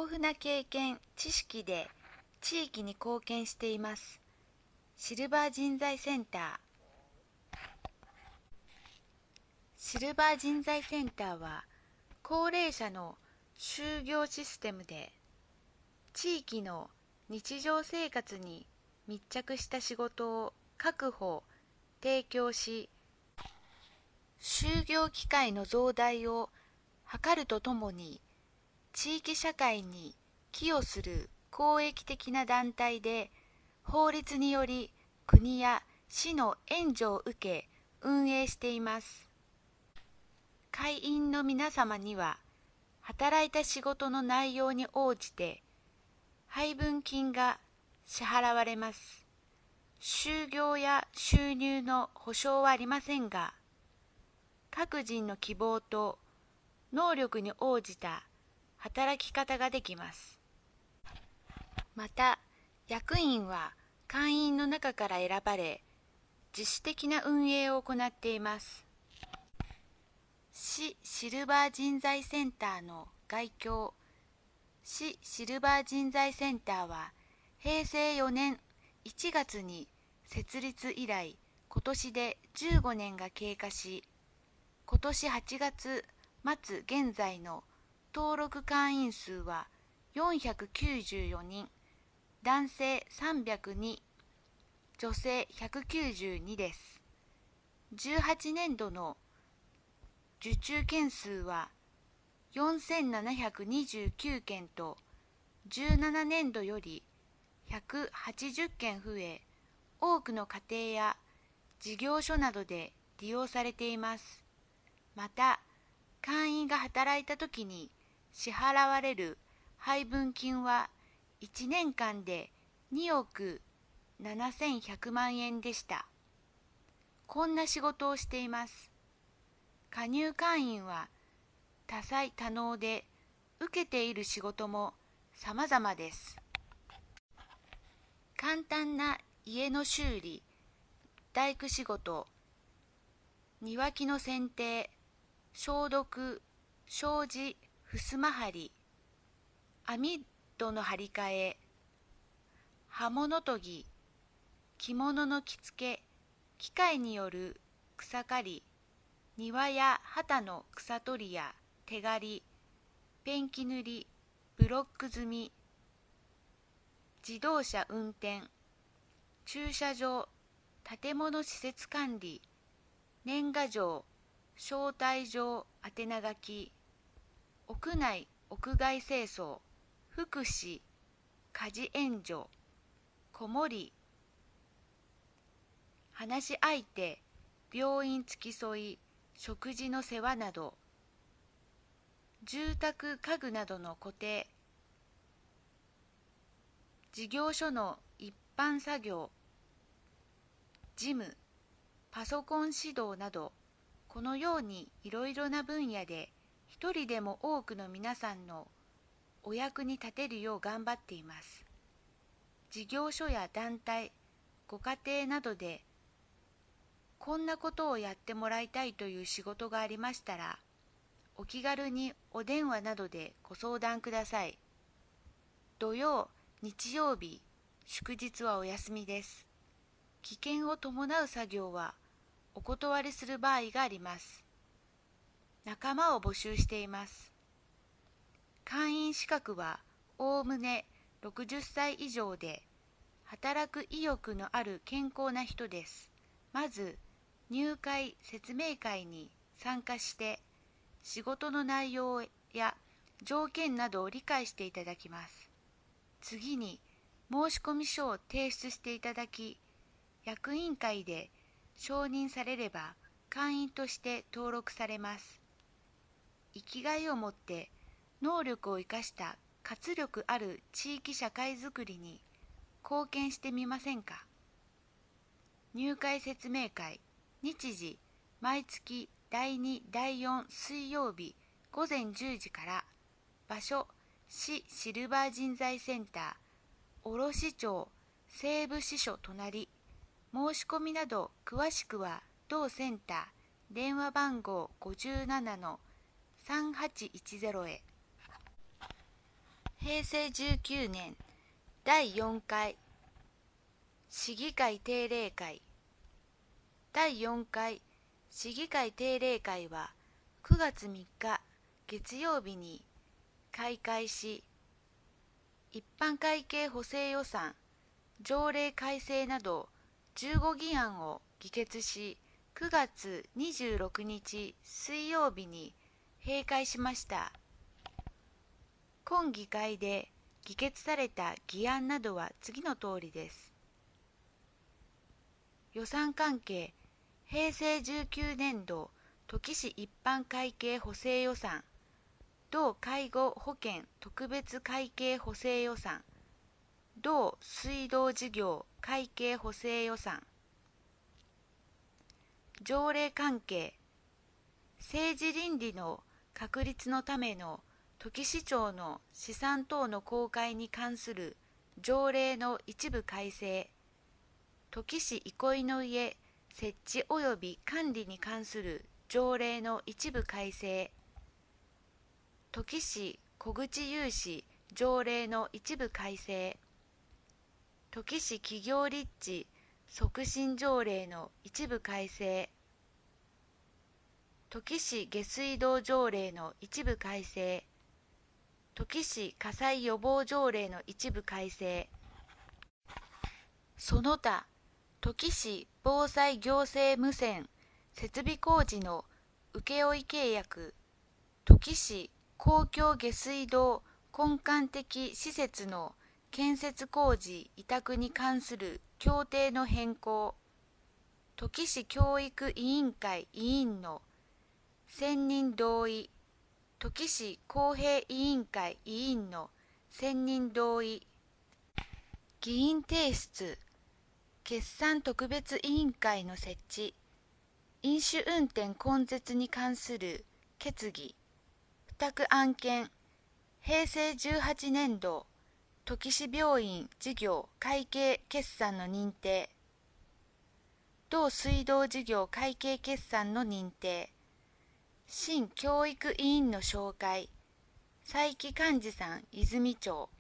豊富な経験・知識で地域に貢献しています。シルバー人材センター。シルバー人材センターは、高齢者の就業システムで、地域の日常生活に密着した仕事を確保・提供し、就業機会の増大を図るとともに、地域社会に寄与する公益的な団体で、法律により国や市の援助を受け運営しています。会員の皆様には、働いた仕事の内容に応じて配分金が支払われます。就業や収入の保証はありませんが、各人の希望と能力に応じた働き方ができます。また、役員は会員の中から選ばれ、自主的な運営を行っています。市シルバー人材センターの概況。市シルバー人材センターは、平成4年1月に設立以来、今年で15年が経過し、今年8月末現在の登録会員数は494人、男性302、女性192です。18年度の受注件数は4729件と、17年度より180件増え、多くの家庭や事業所などで利用されています。また、会員が働いたときに支払われる配分金は1年間で2億7100万円でした。こんな仕事をしています。加入会員は多彩多能で、受けている仕事も様々です。簡単な家の修理、大工仕事、庭木の剪定、消毒、障子、襖張り、網戸の張り替え、刃物研ぎ、着物の着付け、機械による草刈り、庭や畑の草取りや手刈り、ペンキ塗り、ブロック積み、自動車運転、駐車場、建物施設管理、年賀状、招待状宛名書き、屋内・屋外清掃、福祉、家事援助、子守り、話し相手、病院付き添い、食事の世話など、住宅家具などの固定、事業所の一般作業、事務、パソコン指導など、このようにいろいろな分野で一人でも多くの皆さんのお役に立てるよう頑張っています。事業所や団体、ご家庭などでこんなことをやってもらいたいという仕事がありましたら、お気軽にお電話などでご相談ください。土曜、日曜日、祝日はお休みです。危険を伴う作業はお断りする場合があります。仲間を募集しています。会員資格はおおむね60歳以上で、働く意欲のある健康な人です。まず、入会説明会に参加して、仕事の内容や条件などを理解していただきます。次に、申込書を提出していただき、役員会で承認されれば会員として登録されます。生きがいを持って能力を生かした活力ある地域社会づくりに貢献してみませんか。入会説明会、日時、毎月第2、第4水曜日午前10時から、場所、市シルバー人材センター、卸町西部支所隣。申し込みなど詳しくは同センター電話番号57-3810へ。 平成19年第4回市議会定例会。第4回市議会定例会は9月3日月曜日に開会し、一般会計補正予算、条例改正など15議案を議決し、9月26日水曜日に閉会しました。今議会で議決された議案などは次の通りです。予算関係平成19年度土岐市一般会計補正予算、同介護保険特別会計補正予算、同水道事業会計補正予算。条例関係政治倫理の確立のための土岐市長の資産等の公開に関する条例の一部改正、土岐市憩いの家設置及び管理に関する条例の一部改正、土岐市小口融資条例の一部改正、土岐市企業立地促進条例の一部改正、土岐市下水道条例の一部改正、土岐市火災予防条例の一部改正、その他土岐市防災行政無線設備工事の請負契約、土岐市公共下水道根幹的施設の建設工事委託に関する協定の変更、土岐市教育委員会委員の選任同意、土岐市公平委員会委員の選任同意、議員提出決算特別委員会の設置、飲酒運転根絶に関する決議、付託案件、平成18年度土岐市病院事業会計決算の認定、同水道事業会計決算の認定、新教育委員の紹介、佐伯幹事さん泉町、